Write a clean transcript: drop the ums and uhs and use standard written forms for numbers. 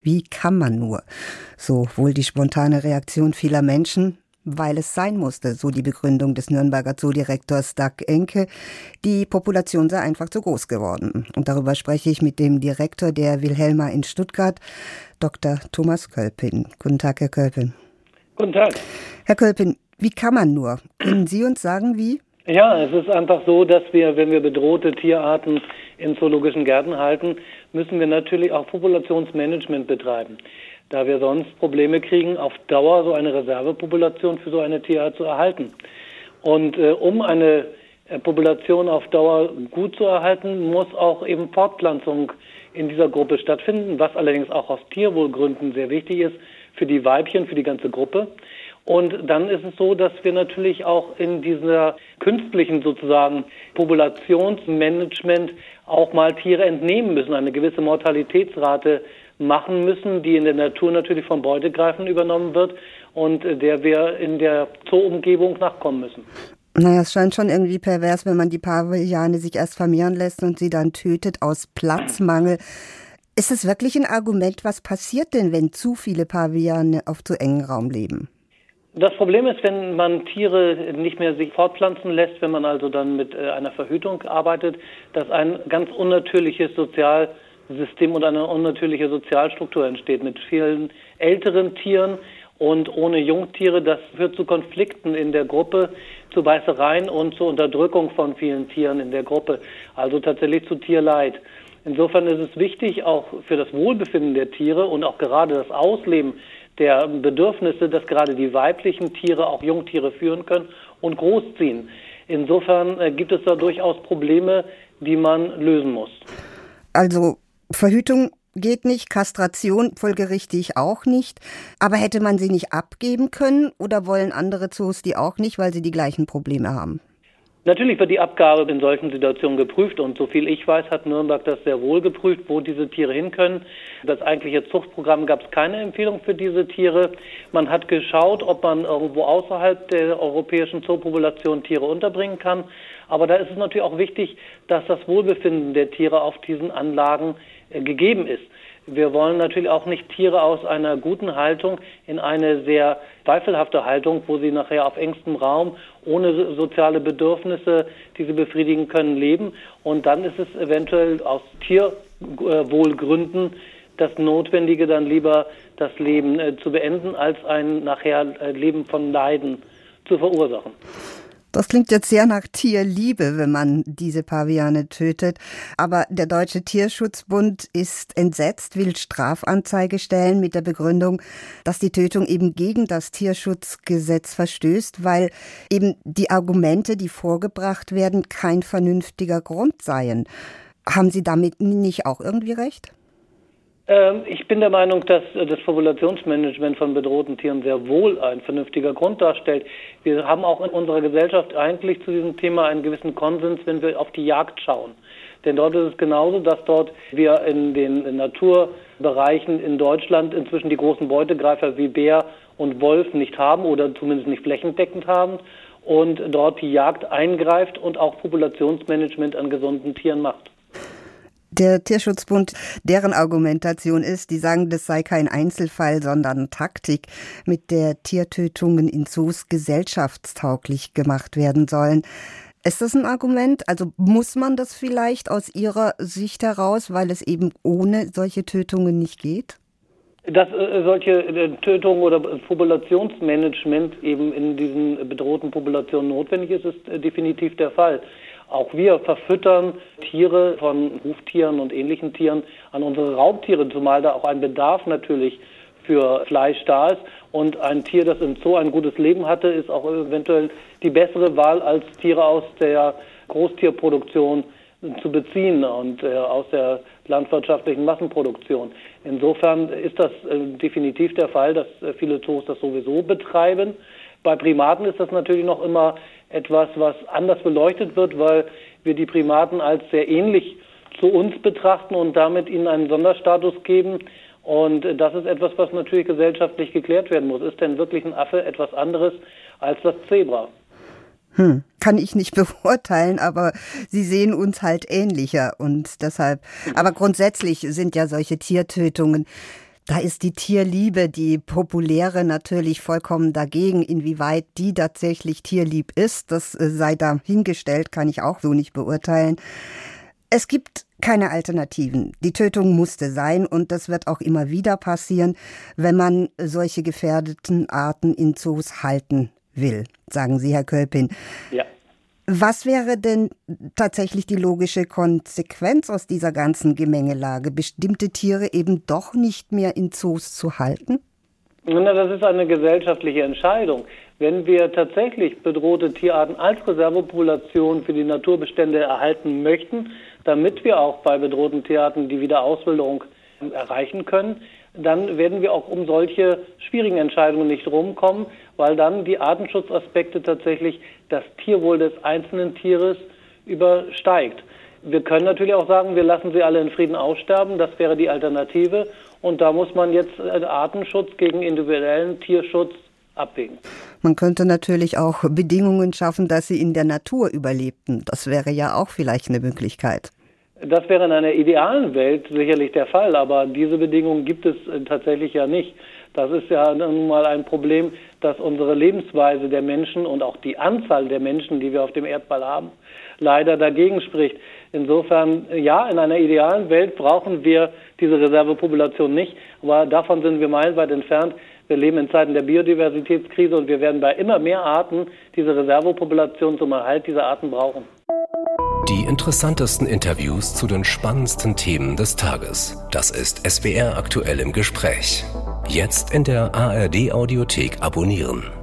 Wie kann man nur? So wohl die spontane Reaktion vieler Menschen, weil es sein musste, so die Begründung des Nürnberger Zoodirektors Dag Enke. Die Population sei einfach zu groß geworden. Und darüber spreche ich mit dem Direktor der Wilhelma in Stuttgart, Dr. Thomas Kölpin. Guten Tag, Herr Kölpin. Guten Tag. Herr Kölpin, wie kann man nur? Können Sie uns sagen, wie? Ja, es ist einfach so, dass wir, wenn wir bedrohte Tierarten in zoologischen Gärten halten, müssen wir natürlich auch Populationsmanagement betreiben, da wir sonst Probleme kriegen, auf Dauer so eine Reservepopulation für so eine Tierart zu erhalten. Und um eine Population auf Dauer gut zu erhalten, muss auch eben Fortpflanzung in dieser Gruppe stattfinden, was allerdings auch aus Tierwohlgründen sehr wichtig ist für die Weibchen, für die ganze Gruppe. Und dann ist es so, dass wir natürlich auch in dieser künstlichen sozusagen Populationsmanagement auch mal Tiere entnehmen müssen, eine gewisse Mortalitätsrate machen müssen, die in der Natur natürlich von Beutegreifern übernommen wird und der wir in der Zoo-Umgebung nachkommen müssen. Naja, es scheint schon irgendwie pervers, wenn man die Paviane sich erst vermehren lässt und sie dann tötet aus Platzmangel. Ist es wirklich ein Argument? Was passiert denn, wenn zu viele Paviane auf zu engem Raum leben? Das Problem ist, wenn man Tiere nicht mehr sich fortpflanzen lässt, wenn man also dann mit einer Verhütung arbeitet, dass ein ganz unnatürliches Sozialsystem und eine unnatürliche Sozialstruktur entsteht mit vielen älteren Tieren und ohne Jungtiere. Das führt zu Konflikten in der Gruppe, zu Beißereien und zur Unterdrückung von vielen Tieren in der Gruppe, also tatsächlich zu Tierleid. Insofern ist es wichtig, auch für das Wohlbefinden der Tiere und auch gerade das Ausleben der Bedürfnisse, dass gerade die weiblichen Tiere auch Jungtiere führen können und großziehen. Insofern gibt es da durchaus Probleme, die man lösen muss. Also Verhütung geht nicht, Kastration folgerichtig auch nicht. Aber hätte man sie nicht abgeben können oder wollen andere Zoos die auch nicht, weil sie die gleichen Probleme haben? Natürlich wird die Abgabe in solchen Situationen geprüft und soviel ich weiß, hat Nürnberg das sehr wohl geprüft, wo diese Tiere hin können. Das eigentliche Zuchtprogramm gab es keine Empfehlung für diese Tiere. Man hat geschaut, ob man irgendwo außerhalb der europäischen Zoopopulation Tiere unterbringen kann. Aber da ist es natürlich auch wichtig, dass das Wohlbefinden der Tiere auf diesen Anlagen gegeben ist. Wir wollen natürlich auch nicht Tiere aus einer guten Haltung in eine sehr zweifelhafte Haltung, wo sie nachher auf engstem Raum ohne soziale Bedürfnisse, die sie befriedigen können, leben. Und dann ist es eventuell aus Tierwohlgründen das Notwendige, dann lieber das Leben zu beenden, als ein nachher Leben von Leiden zu verursachen. Das klingt jetzt sehr nach Tierliebe, wenn man diese Paviane tötet. Aber der Deutsche Tierschutzbund ist entsetzt, will Strafanzeige stellen mit der Begründung, dass die Tötung eben gegen das Tierschutzgesetz verstößt, weil eben die Argumente, die vorgebracht werden, kein vernünftiger Grund seien. Haben Sie damit nicht auch irgendwie recht? Ich bin der Meinung, dass das Populationsmanagement von bedrohten Tieren sehr wohl ein vernünftiger Grund darstellt. Wir haben auch in unserer Gesellschaft eigentlich zu diesem Thema einen gewissen Konsens, wenn wir auf die Jagd schauen. Denn dort ist es genauso, dass dort wir in den Naturbereichen in Deutschland inzwischen die großen Beutegreifer wie Bär und Wolf nicht haben oder zumindest nicht flächendeckend haben und dort die Jagd eingreift und auch Populationsmanagement an gesunden Tieren macht. Der Tierschutzbund, deren Argumentation ist, die sagen, das sei kein Einzelfall, sondern Taktik, mit der Tiertötungen in Zoos gesellschaftstauglich gemacht werden sollen. Ist das ein Argument? Also muss man das vielleicht aus Ihrer Sicht heraus, weil es eben ohne solche Tötungen nicht geht? Dass solche Tötungen oder Populationsmanagement eben in diesen bedrohten Populationen notwendig ist, ist definitiv der Fall. Auch wir verfüttern Tiere von Huftieren und ähnlichen Tieren an unsere Raubtiere, zumal da auch ein Bedarf natürlich für Fleisch da ist. Und ein Tier, das im Zoo ein gutes Leben hatte, ist auch eventuell die bessere Wahl als Tiere aus der Großtierproduktion zu beziehen und aus der landwirtschaftlichen Massenproduktion. Insofern ist das definitiv der Fall, dass viele Zoos das sowieso betreiben. Bei Primaten ist das natürlich noch immer etwas, was anders beleuchtet wird, weil wir die Primaten als sehr ähnlich zu uns betrachten und damit ihnen einen Sonderstatus geben. Und das ist etwas, was natürlich gesellschaftlich geklärt werden muss. Ist denn wirklich ein Affe etwas anderes als das Zebra? Kann ich nicht beurteilen, aber Sie sehen uns halt ähnlicher und deshalb. Aber grundsätzlich sind ja solche Tiertötungen Da ist die Tierliebe, die populäre, natürlich vollkommen dagegen. Inwieweit die tatsächlich tierlieb ist, das sei dahingestellt, kann ich auch so nicht beurteilen. Es gibt keine Alternativen. Die Tötung musste sein und das wird auch immer wieder passieren, wenn man solche gefährdeten Arten in Zoos halten will, sagen Sie, Herr Kölpin. Ja. Was wäre denn tatsächlich die logische Konsequenz aus dieser ganzen Gemengelage, bestimmte Tiere eben doch nicht mehr in Zoos zu halten? Na, das ist eine gesellschaftliche Entscheidung. Wenn wir tatsächlich bedrohte Tierarten als Reservepopulation für die Naturbestände erhalten möchten, damit wir auch bei bedrohten Tierarten die Wiederauswilderung erreichen können, dann werden wir auch um solche schwierigen Entscheidungen nicht rumkommen, weil dann die Artenschutzaspekte tatsächlich das Tierwohl des einzelnen Tieres übersteigt. Wir können natürlich auch sagen, wir lassen sie alle in Frieden aussterben, das wäre die Alternative. Und da muss man jetzt Artenschutz gegen individuellen Tierschutz abwägen. Man könnte natürlich auch Bedingungen schaffen, dass sie in der Natur überlebten. Das wäre ja auch vielleicht eine Möglichkeit. Das wäre in einer idealen Welt sicherlich der Fall, aber diese Bedingungen gibt es tatsächlich ja nicht. Das ist ja nun mal ein Problem, dass unsere Lebensweise der Menschen und auch die Anzahl der Menschen, die wir auf dem Erdball haben, leider dagegen spricht. Insofern, ja, in einer idealen Welt brauchen wir diese Reservepopulation nicht, aber davon sind wir meilenweit entfernt. Wir leben in Zeiten der Biodiversitätskrise und wir werden bei immer mehr Arten diese Reservepopulation zum Erhalt dieser Arten brauchen. Die interessantesten Interviews zu den spannendsten Themen des Tages. Das ist SWR aktuell im Gespräch. Jetzt in der ARD Audiothek abonnieren.